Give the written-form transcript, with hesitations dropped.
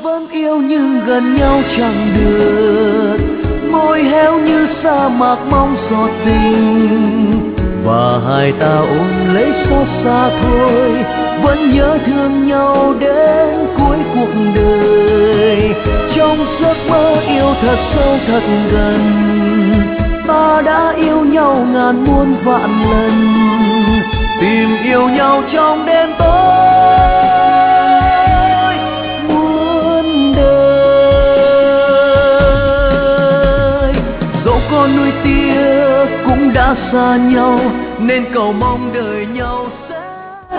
vẫn yêu nhưng gần nhau chẳng được, môi héo như sa mạc mong giọt tình, và hai ta ôm lấy xót xa thôi, vẫn nhớ thương nhau đến cuối cuộc đời. Trong giấc mơ yêu thật sâu thật gần, ta đã yêu nhau ngàn muôn vạn lần, tìm yêu nhau trong đêm tối muôn đời. Dẫu con nuôi tia cũng đã xa nhau, nên cầu mong đời